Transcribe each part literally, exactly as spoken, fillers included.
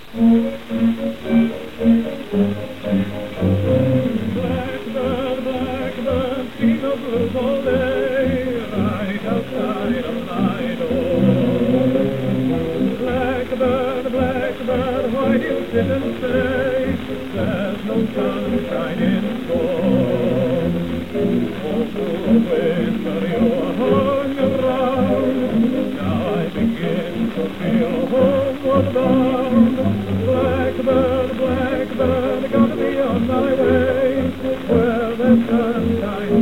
Blackbird, blackbird, sing the blues all day, right outside of my door. Blackbird, blackbird, why do you sit and say there's no sunshine in store? Oh, fool, whisper you hung around, now I begin to feel homeward bound. Blackbird, blackbird, gotta be on my way, where the sunshine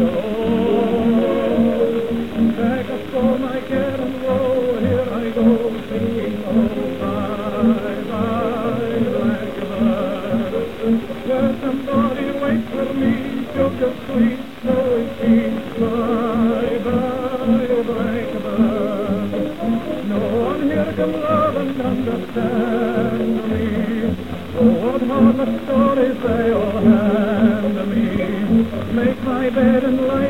goes. Pack up all my care and woe, here I go, thinking, oh, bye, bye, blackbird. Where somebody waits for me, sugar sweet, snowy feet, bye, bye, blackbird. No one here can love and understand me. Oh, what harmless stories they all hand me. Make my bed and lie